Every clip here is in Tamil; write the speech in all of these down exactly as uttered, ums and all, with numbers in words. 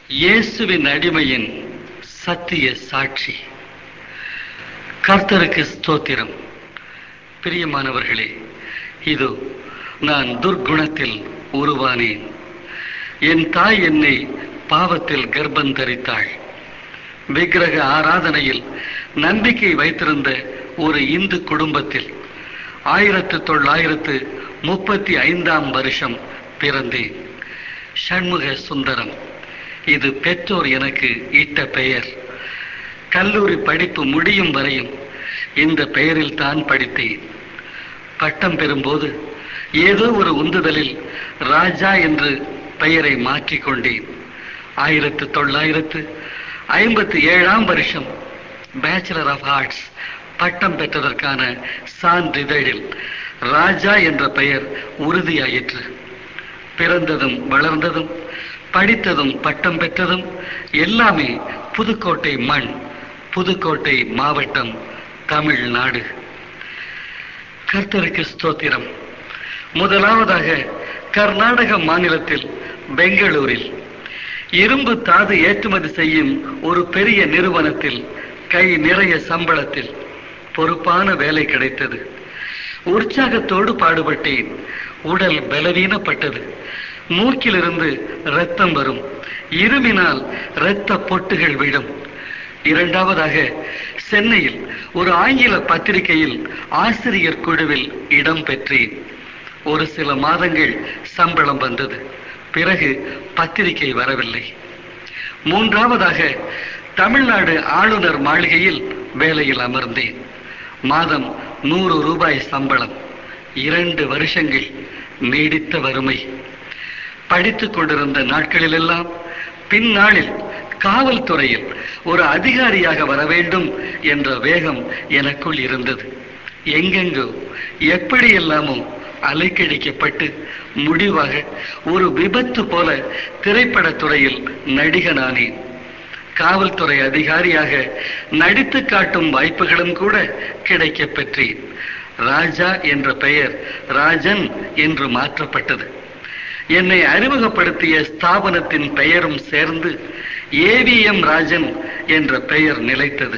இயேசுவின் அடிமையின் சத்திய சாட்சி. கர்த்தருக்கு ஸ்தோத்திரம். பிரியமானவர்களே, இதோ நான் துர்க்குணத்தில் உருவானேன். என் தாய் என்னை பாவத்தில் கர்ப்பம் தரித்தாள். விக்கிரக ஆராதனையில் நம்பிக்கை வைத்திருந்த ஒரு இந்து குடும்பத்தில் ஆயிரத்து தொள்ளாயிரத்து முப்பத்தி ஐந்தாம் வருஷம் பிறந்தேன். ஷண்முக சுந்தரம், இது பெற்றோர் எனக்கு இட்ட பெயர். கல்லூரி படிப்பு முடியும் வரையும் இந்த பெயரில் தான் படித்தேன். பட்டம் பெறும்போது ஏதோ ஒரு உந்துதலில் ராஜா என்று பெயரை மாற்றிக்கொண்டேன். ஆயிரத்து தொள்ளாயிரத்து ஐம்பத்தி ஏழாம் வருஷம் பேச்சுலர் ஆஃப் ஆர்ட்ஸ் பட்டம் பெற்றதற்கான சான்றிதழில் ராஜா என்ற பெயர் உறுதியாயிற்று. பிறந்ததும் வளர்ந்ததும் படித்ததும் பட்டம் பெற்றதும் எல்லாமே புதுக்கோட்டை மண், புதுக்கோட்டை மாவட்டம், தமிழ்நாடு. கர்த்தருக்கு ஸ்தோத்திரம். முதலாவதாக கர்நாடக மாநிலத்தில் பெங்களூரில் இரும்பு தாது ஏற்றுமதி செய்யும் ஒரு பெரிய நிறுவனத்தில் கை நிறைய சம்பளத்தில் பொறுப்பான வேலை கிடைத்தது. உற்சாகத்தோடு பாடுபட்டேன். உடல் பலவீனப்பட்டது. மூக்கிலிருந்து இரத்தம் வரும். இருமினால் இரத்த பொட்டுகள் விழும். இரண்டாவதாக சென்னையில் ஒரு ஆங்கில பத்திரிகையில் ஆசிரியர் குழுவில் இடம் பெற்றேன். ஒரு சில மாதங்கள் சம்பளம் வந்தது. பிறகு பத்திரிகை வரவில்லை. மூன்றாவதாக தமிழ்நாடு ஆளுநர் மாளிகையில் வேலையில் அமர்ந்தேன். மாதம் நூறு ரூபாய் சம்பளம். இரண்டு வருஷங்கள் நீடித்த வறுமை. படித்துக் கொண்டிருந்த நாட்களிலெல்லாம் பின்னாளில் காவல்துறையில் ஒரு அதிகாரியாக வர வேண்டும் என்ற வேகம் எனக்குள் இருந்தது. எங்கெங்கோ எப்படியெல்லாமோ அலைக்கழிக்கப்பட்டு முடிவாக ஒரு விபத்து போல திரைப்படத்துறையில் நடிகனானேன். காவல்துறை அதிகாரியாக நடித்து காட்டும் வாய்ப்புகளும் கூட கிடைக்க பெற்றேன். ராஜா என்ற பெயர் ராஜன் என்று மாற்றப்பட்டது. என்னை அறிமுகப்படுத்திய ஸ்தாபனத்தின் பெயரும் சேர்ந்து ஏவிஎம் ராஜன் என்ற பெயர் நிலைத்தது.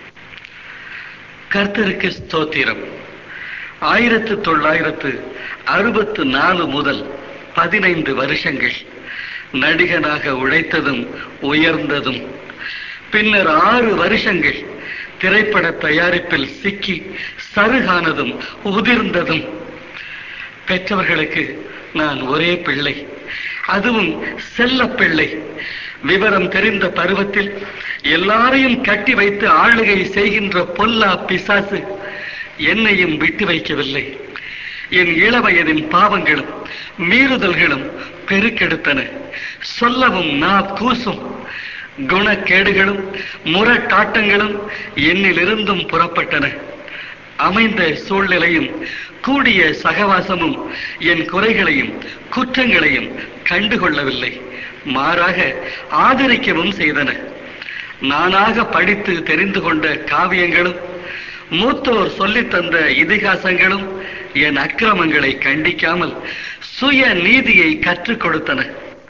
கர்த்தருக்கு ஸ்தோத்திரம். ஆயிரத்து தொள்ளாயிரத்து அறுபத்து நாலு முதல் பதினைந்து வருஷங்கள் நடிகனாக உழைத்ததும் உயர்ந்ததும், பின்னர் ஆறு வருஷங்கள் திரைப்பட தயாரிப்பில் சிக்கி சருகானதும் உதிர்ந்ததும். பெற்றவர்களுக்கு நான் ஒரே பிள்ளை, அதுவும் செல்ல பிள்ளை. விவரம் தெரிந்த பருவத்தில் எல்லாரையும் கட்டி வைத்து ஆளுகை செய்கின்ற பொல்லா பிசாசு என்னையும் விட்டு வைக்கவில்லை. என் இளவயதின் பாவங்களும் மீறுதல்களும் பெருக்கெடுத்தன. சொல்லவும் நா கூசும். குணக்கேடுகளும் முரட்டாட்டங்களும் என்னிலிருந்தும் புறப்பட்டன. அமைந்த சூழ்நிலையும் கூடிய சகவாசமும் என் குறைகளையும் குற்றங்களையும் கண்டுகொள்ளவில்லை, மாறாக ஆதரிக்கவும் செய்தன. நானாக படித்து தெரிந்து கொண்ட காவியங்களும் மூத்தோர் சொல்லித்தந்த இதிகாசங்களும் என் அக்கிரமங்களை கண்டிக்காமல் சுய நீதியை கற்றுக் கொடுத்தன.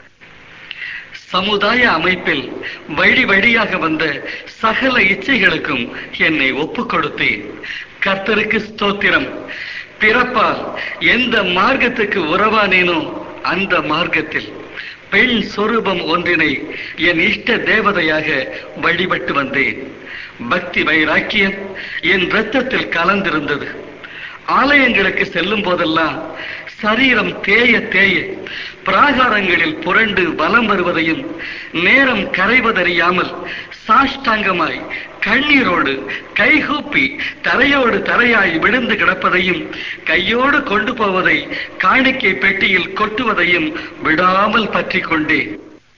சமுதாய அமைப்பில் வழி வழியாக வந்த சகல இச்சைகளுக்கும் என்னை ஒப்புக் கொடுத்தேன். கர்த்தருக்கு ஸ்தோத்திரம். பிறப்பால் எந்த மார்க்கத்துக்கு உறவானேனோ அந்த மார்க்கத்தில் பெண் சொரூபம் ஒன்றினை என் இஷ்ட தேவதையாக வழிபட்டு வந்தேன். பக்தி வைராக்கியம் என் இரத்தத்தில் கலந்திருந்தது. ஆலயங்களுக்கு செல்லும் போதெல்லாம் சரீரம் தேய தேய பிராகாரங்களில் புரண்டு வலம் வருவதையும், நேரம் கரைவதறியாமல் சாஷ்டாங்கமாய் கண்ணீரோடு கைகூப்பி தரையோடு தரையாய் விழுந்து கிடப்பதையும், கையோடு கொண்டு போவதை காணிக்கை பெட்டியில் கொட்டுவதையும் விடாமல் பற்றி கொண்டேன்.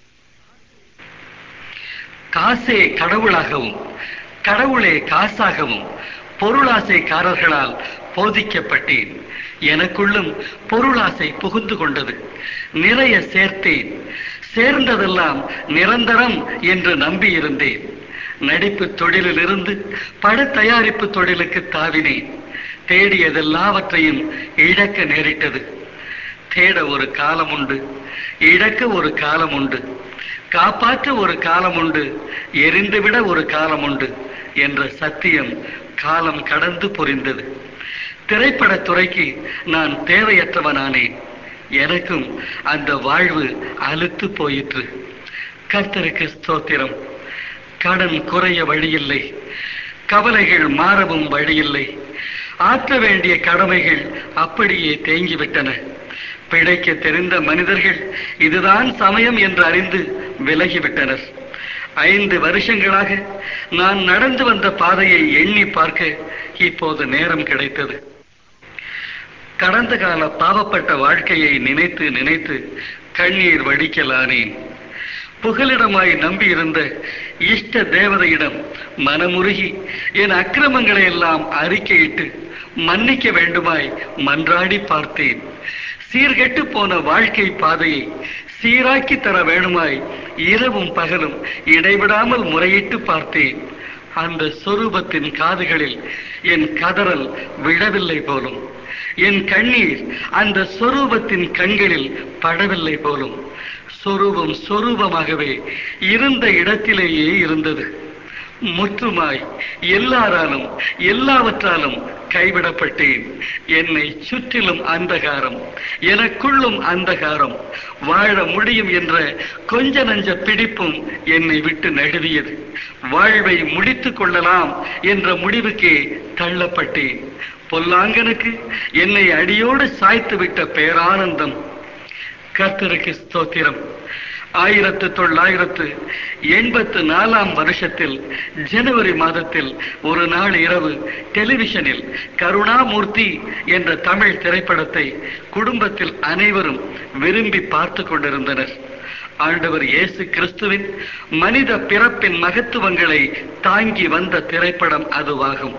காசே கடவுளாகவும் கடவுளே காசாகவும் பொருளாசைக்காரர்களால் போதிக்கப்பட்டேன். எனக்குள்ளும் பொருளாசை புகுந்து கொண்டது. நிறைய சேர்த்தேன். சேர்ந்ததெல்லாம் நிரந்தரம் என்று நம்பியிருந்தேன். நடிப்பு தொழிலிலிருந்து பட தயாரிப்பு தொழிலுக்கு தாவினேன். தேடியதெல்லாவற்றையும் இழக்க நேரிட்டது. தேட ஒரு காலம் உண்டு, இழக்க ஒரு காலம் உண்டு. காப்பாற்ற ஒரு காலம் உண்டு, எரிந்துவிட ஒரு காலம் உண்டு என்ற சத்தியம் காலம் கடந்து புரிந்தது. திரைப்படத் துறைக்கு நான் தேவையற்றவனானேன். எனக்கும் அந்த வாழ்வு அலுத்து போயிற்று. கர்த்தருக்கு ஸ்தோத்திரம். கடன் குறைய வழியில்லை, கவலைகள் மாறவும் வழியில்லை. ஆற்ற வேண்டிய கடமைகள் அப்படியே தேங்கிவிட்டன. பிழைக்க தெரிந்த மனிதர்கள் இதுதான் சமயம் என்று அறிந்து விலகிவிட்டனர். ஐந்து வருஷங்களாக நான் நடந்து வந்த பாதையை எண்ணி பார்க்க இப்போது நேரம் கிடைத்தது. கடந்த கால பாவப்பட்ட வாழ்க்கையை நினைத்து நினைத்து கண்ணீர் வடிக்கலானேன். புகலிடமாய் நம்பியிருந்த இஷ்ட தேவதையிடம் மனமுருகி என் அக்கிரமங்களை எல்லாம் அறிக்கையிட்டு மன்னிக்க வேண்டுமாய் மன்றாடி பார்த்தேன். சீர்கெட்டு போன வாழ்க்கை பாதையை சீராக்கி தர வேணுமாய் இரவும் பகலும் இடைவிடாமல் முறையிட்டு பார்த்தேன். அந்த சொரூபத்தின் காதுகளில் என் கதறல் விழவில்லை போலும். என் கண்ணீர் அந்த சொரூபத்தின் கண்களில் படவில்லை போலும். சொரூபம் சொரூபமாகவே இருந்த இடத்திலேயே இருந்தது. முற்றுமாய் எல்லாராலும் எல்லாவற்றாலும் கைவிடப்பட்டேன். என்னை சுற்றிலும் அந்தகாரம், எனக்குள்ளும் அந்தகாரம். வாழ முடியும் என்ற கொஞ்ச நஞ்ச பிடிப்பும் என்னை விட்டு நழுவியது. வாழ்வை முடித்துக் கொள்ளலாம் என்ற முடிவுக்கே தள்ளப்பட்டேன். பொல்லாங்கனுக்கு என்னை அடியோடு சாய்த்து விட்ட பேரானந்தம். கர்த்தருக்கு ஸ்தோத்திரம். ஆயிரத்து தொள்ளாயிரத்து எண்பத்து நாலாம் வருஷத்தில் ஜனவரி மாதத்தில் ஒரு நாள் இரவு டெலிவிஷனில் கருணாமூர்த்தி என்ற தமிழ் திரைப்படத்தை குடும்பத்தில் அனைவரும் விரும்பி பார்த்து கொண்டிருந்தனர். ஆண்டவர் இயேசு கிறிஸ்துவின் மனித பிறப்பின் மகத்துவங்களை தாங்கி வந்த திரைப்படம் அதுவாகும்.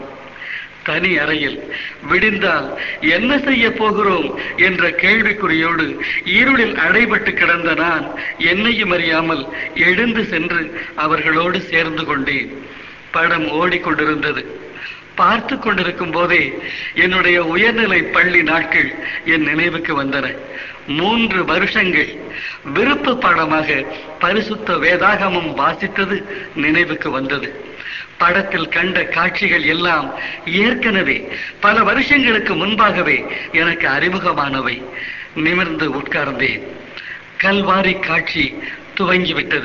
தனி அறையில் விடிந்தால் என்ன செய்ய போகிறோம் என்ற கேள்விக்குறியோடு இருளில் அடைபட்டு கிடந்த நான் என்னையும் அறியாமல் எழுந்து சென்று அவர்களோடு சேர்ந்து கொண்டேன். படம் ஓடிக்கொண்டிருந்தது. பார்த்து கொண்டிருக்கும் போதே என்னுடைய உயர்நிலை பள்ளி நாட்கள் என் நினைவுக்கு வந்தன. மூன்று வருஷங்கள் விருப்ப பாடமாக பரிசுத்த வேதாகமம் வாசித்தது நினைவுக்கு வந்தது. படத்தில் கண்ட காட்சிகள் எல்லாம் ஏற்கனவே பல வருஷங்களுக்கு முன்பாகவே எனக்கு அறிமுகமானவை. நிமிர்ந்து உட்கார்ந்தேன். கல்வாரி காட்சி துவங்கிவிட்டது.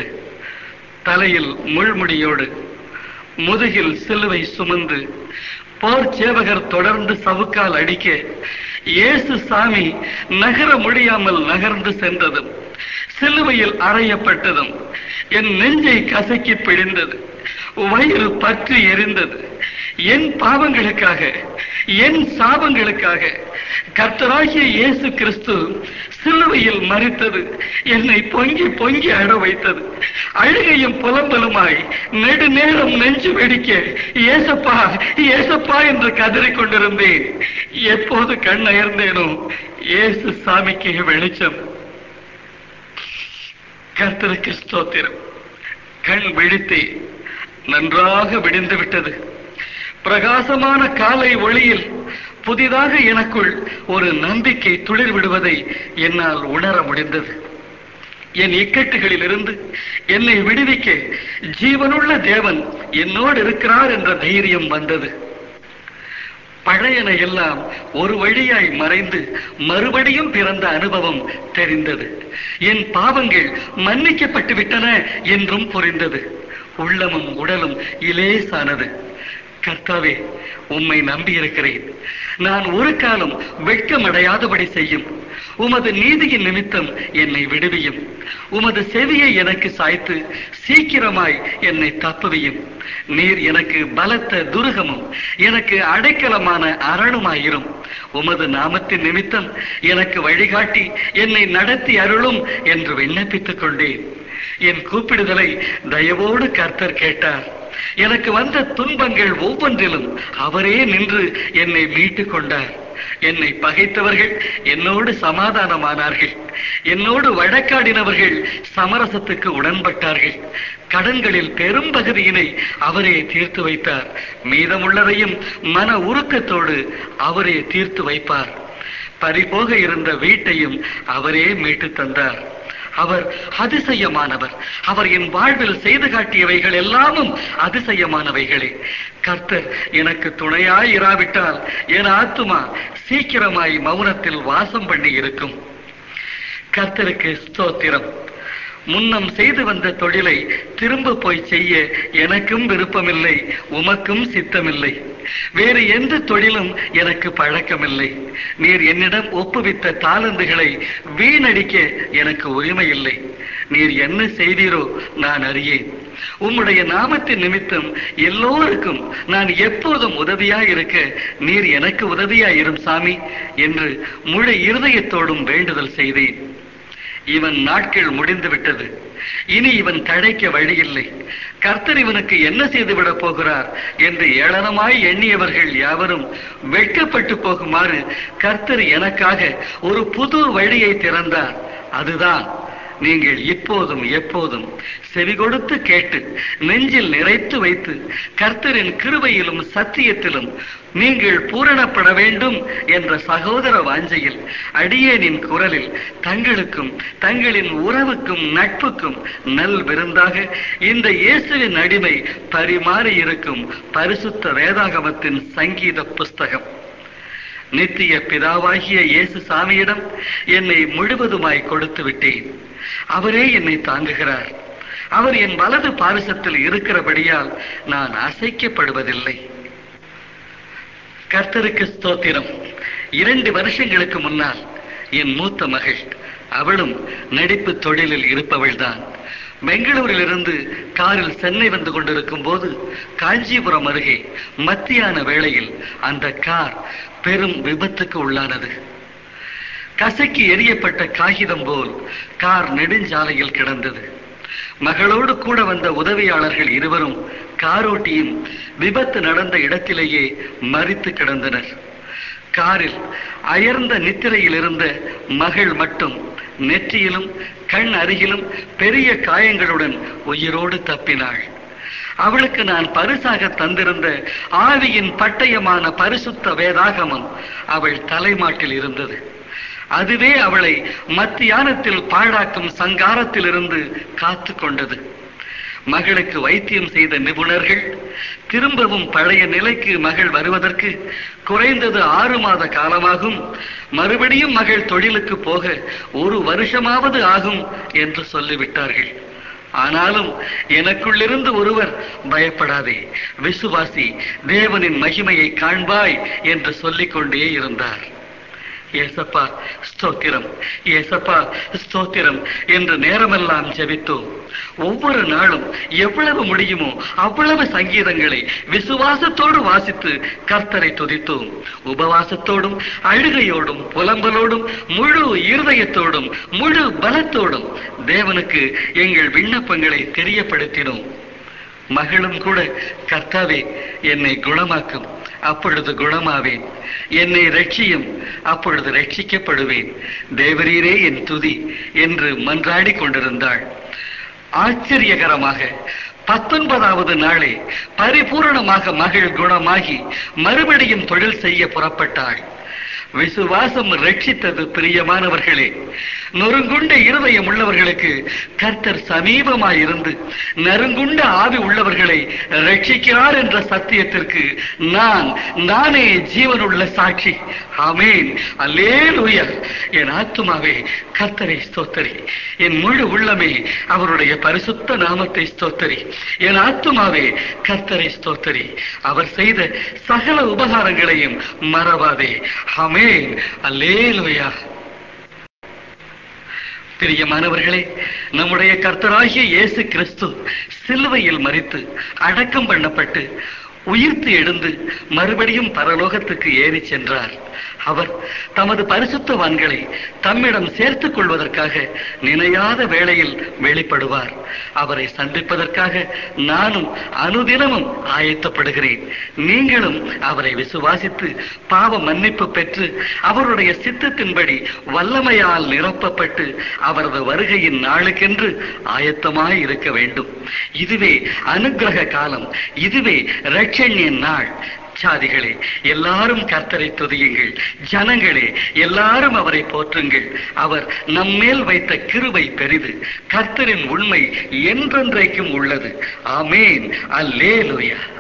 தலையில் முள்முடியோடு, முதுகில் சிலுவை சுமந்து போர் சேவகர் தொடர்ந்து சவுக்கால் அடிக்க இயேசு சாமி நகர முடியாமல் நகர்ந்து சென்றதும் சிலுவையில் அறையப்பட்டதும் என் நெஞ்சை கசக்கி பிழிந்தது. வயிறு பற்றி எரிந்தது. என் பாவங்களுக்காக, என் சாபங்களுக்காக கர்த்தராகிய இயேசு கிறிஸ்து சிலுவையில் மரித்தது என்னை பொங்கி பொங்கி அழ வைத்தது. அழுகையும் புலம்பலுமாய் நெடுநேரம் நெஞ்சு வெடிக்க ஏசப்பா ஏசப்பா என்று கதறிக் கொண்டிருந்தேன். எப்போது கண் அயர்ந்தேனோ இயேசு சாமிக்கு வெளிச்சம். கர்த்தருக்கு ஸ்தோத்திரம். கண் விழித்தே நன்றாக விடிந்து விட்டது. பிரகாசமான காலை ஒளியில் புதிதாக எனக்குள் ஒரு நம்பிக்கை துளிர் விடுவதை என்னால் உணர முடிந்தது. என் இக்கட்டுகளில் இருந்து என்னை விடுவிக்க ஜீவனுள்ள தேவன் என்னோடு இருக்கிறார் என்ற தைரியம் வந்தது. பழையன எல்லாம் ஒரு வழியாய் மறைந்து மறுபடியும் பிறந்த அனுபவம் தெரிந்தது. என் பாவங்கள் மன்னிக்கப்பட்டு விட்டன என்றும் புரிந்தது. உள்ளமும் உடலும் இலேசானது. கர்த்தாவே, உம்மை நம்பி இருக்கிறேன். நான் ஒரு காலம் வெட்கமடையாதபடி செய்யும். உமது நீதியின் நிமித்தம் என்னை விடுவியும். உமது செவியை எனக்கு சாய்த்து சீக்கிரமாய் என்னை தப்புவியும். நீர் எனக்கு பலத்த துருகமும் எனக்கு அடைக்கலமான அரணுமாயிரும். உமது நாமத்தின் நிமித்தம் எனக்கு வழிகாட்டி என்னை நடத்தி அருளும் என்று விண்ணப்பித்துக் கொண்டேன். என் கூப்பிடுதலை தயவோடு கர்த்தர் கேட்டார். எனக்கு வந்த துன்பங்கள் ஒவ்வொன்றிலும் அவரே நின்று என்னை மீட்டுக் கொண்டார். என்னை பகைத்தவர்கள் என்னோடு சமாதானமானார்கள். என்னோடு வழக்காடினவர்கள் சமரசத்துக்கு உடன்பட்டார்கள். கடன்களில் பெரும் பகுதியினை அவரே தீர்த்து வைத்தார். மீதமுள்ளதையும் மன உருக்கத்தோடு அவரே தீர்த்து வைப்பார். பறிபோக இருந்த வீட்டையும் அவரே மீட்டு தந்தார். அவர் அதிசயமானவர். அவர் என் வாழ்வில் செய்து காட்டியவைகள் எல்லாமும் அதிசயமானவைகளே. கர்த்தர் எனக்கு துணையாய் இராவிட்டால் என் ஆத்துமா சீக்கிரமாய் மௌனத்தில் வாசம் பண்ணி இருக்கும். கர்த்தருக்கு ஸ்தோத்திரம். முன்னம் செய்து வந்த தொழிலை திரும்ப போய் செய்ய எனக்கும் விருப்பமில்லை, உமக்கும் சித்தமில்லை. வேறு எந்த தொழிலும் எனக்கு பழக்கமில்லை. நீர் என்னிடம் ஒப்புவித்த தாளந்துகளை வீணடிக்க எனக்கு உரிமை இல்லை. நீர் என்ன செய்தீரோ நான் அறியேன். உம்முடைய நாமத்தின் நிமித்தம் எல்லோருக்கும் நான் எப்போதும் உதவியாயிருக்க நீர் எனக்கு உதவியாயிரும் சாமி என்று முழு இருதயத்தோடும் வேண்டுதல் செய்தேன். இவன் நாட்கள் முடிந்து விட்டது. இனி இவன் தழைக்க வழியில்லை. கர்த்தர் இவனுக்கு என்ன செய்துவிடப் போகிறார் என்று ஏளனமாய் எண்ணியவர்கள் யாவரும் வெட்கப்பட்டு போகுமாறு கர்த்தர் எனக்காக ஒரு புது வழியை திறந்தார். அதுதான் நீங்கள் இப்போதும் எப்போதும் செவி கொடுத்து கேட்டு நெஞ்சில் நிறைத்து வைத்து கர்த்தரின் கிருபையிலும் சத்தியத்திலும் நீங்கள் பூரணப்பட வேண்டும் என்ற சகோதர வாஞ்சையில் அடியேனின் குரலில் தங்களுக்கும் தங்களின் உறவுக்கும் நட்புக்கும் நல் விருந்தாக இந்த இயேசுவின் அடிமை பரிமாறி இருக்கும் பரிசுத்த வேதாகமத்தின் சங்கீத புஸ்தகம். நித்திய பிதாவாகிய இயேசு சாமியிடம் என்னை முழுவதுமாய் கொடுத்து விட்டேன். அவரே என்னை தாங்குகிறார். அவர் என் வலது பாரிசத்தில் இருக்கிறபடியால் நான் அசைக்கப்படுவதில்லை. கர்த்தருக்கு ஸ்தோத்திரம். இரண்டு வருஷங்களுக்கு முன்னால் என் மூத்த மகள், அவளும் நடிப்பு தொழிலில் இருப்பவள்தான், பெங்களூரிலிருந்து காரில் சென்னை வந்து கொண்டிருக்கும் போது காஞ்சிபுரம் அருகே மத்தியான வேளையில் அந்த கார் பெரும் விபத்துக்கு உள்ளானது. கசக்கி எரியப்பட்ட காகிதம் போல் கார் நெடுஞ்சாலையில் கிடந்தது. மகளோடு கூட வந்த உதவியாளர்கள் இருவரும் காரோட்டியும் விபத்து நடந்த இடத்திலேயே மரித்து கிடந்தனர். காரில் அயர்ந்த நித்திரையில் இருந்த மகள் மட்டும் நெற்றியிலும் கண் அருகிலும் பெரிய காயங்களுடன் உயிரோடு தப்பினாள். அவளுக்கு நான் பரிசாக தந்திருந்த ஆவியின் பட்டயமான பரிசுத்த வேதாகமம் அவள் தலைமாட்டில் இருந்தது. அதுவே அவளை மத்தியானத்தில் பாழாக்கும் சங்காரத்தில் இருந்து காத்து கொண்டது. மகளுக்கு வைத்தியம் செய்த நிபுணர்கள் திரும்பவும் பழைய நிலைக்கு மகள் வருவதற்கு குறைந்தது ஆறு மாத காலமாகும், மறுபடியும் மகள் தொழிலுக்கு போக ஒரு வருஷமாவது ஆகும் என்று சொல்லிவிட்டார்கள். ஆனாலும் எனக்குள்ளிருந்து ஒருவர், பயப்படாதே, விசுவாசி, தேவனின் மகிமையை காண்பாய் என்று சொல்லிக் கொண்டே இருந்தார். ஏசப்பா ஸ்தோத்திரம், ஏசப்பா ஸ்தோத்திரம் என்று நேரமெல்லாம் ஜெபித்தோம். ஒவ்வொரு நாளும் எவ்வளவு முடியுமோ அவ்வளவு சங்கீதங்களை விசுவாசத்தோடு வாசித்து கர்த்தரை துதித்தோம். உபவாசத்தோடும் அழுகையோடும் புலம்பலோடும் முழு இருதயத்தோடும் முழு பலத்தோடும் தேவனுக்கு எங்கள் விண்ணப்பங்களை தெரியப்படுத்தினோம். மகளும் கூட, கர்த்தாவே என்னை குணமாக்கும், அப்பொழுது குணமாவேன், என்னை ரட்சியும், அப்பொழுது ரட்சிக்கப்படுவேன், தேவரீரே என் துதி என்று மன்றாடி கொண்டிருந்தாள். ஆச்சரியகரமாக பத்தொன்பதாவது நாளே பரிபூரணமாக மகள் குணமாகி மறுபடியும் தொழில் செய்ய புறப்பட்டாள். விசுவாசம் ரட்சித்தது. பிரியமானவர்களே, நொறுங்குண்ட இருதயம் உள்ளவர்களுக்கு கர்த்தர் சமீபமாயிருந்து நறுங்குண்ட ஆவி உள்ளவர்களை ரட்சிக்கிறார் என்ற சத்தியத்திற்கு நான் நானே ஜீவனுள்ள சாட்சி. ஆமென், அல்லேலூயா. என் ஆத்துமாவே கர்த்தரை ஸ்தோத்தரி, என் முழு உள்ளமே அவருடைய பரிசுத்த நாமத்தை ஸ்தோத்தரி. என் ஆத்துமாவே கர்த்தரை ஸ்தோத்தரி, அவர் செய்த சகல உபகாரங்களையும் மறவாதே. ஆமென், அல்லேலூயா. பிரியமானவர்களே, நம்முடைய கர்த்தராகிய இயேசு கிறிஸ்து சிலுவையில் மரித்து அடக்கம் பண்ணப்பட்டு உயிர்த்து எழுந்து மறுபடியும் பரலோகத்துக்கு ஏறி சென்றார். அவர் தமது பரிசுத்தவான்களை தம்மிடம் சேர்த்துக் கொள்வதற்காக நினையாத வேளையில் வெளிப்படுவார். அவரை சந்திப்பதற்காக நானும் அனுதினமும் ஆயத்தப்படுகிறேன். நீங்களும் அவரை விசுவாசித்து பாவ மன்னிப்பு பெற்று அவருடைய சித்தத்தின்படி வல்லமையால் நிரப்பப்பட்டு அவரது வருகையின் நாளுக்கென்று ஆயத்தமாய் இருக்க வேண்டும். இதுவே அனுக்கிரக காலம், இதுவே இரட்சணியின் நாள். ஜாதிகளே எல்லாரும் கர்த்தரை துதியுங்கள், ஜனங்களே எல்லாரும் அவரை போற்றுங்கள். அவர் நம்மேல் வைத்த கிருபை பெரிது, கர்த்தரின் உண்மை என்றென்றைக்கும் உள்ளது. ஆமேன். அல்லேலூயா.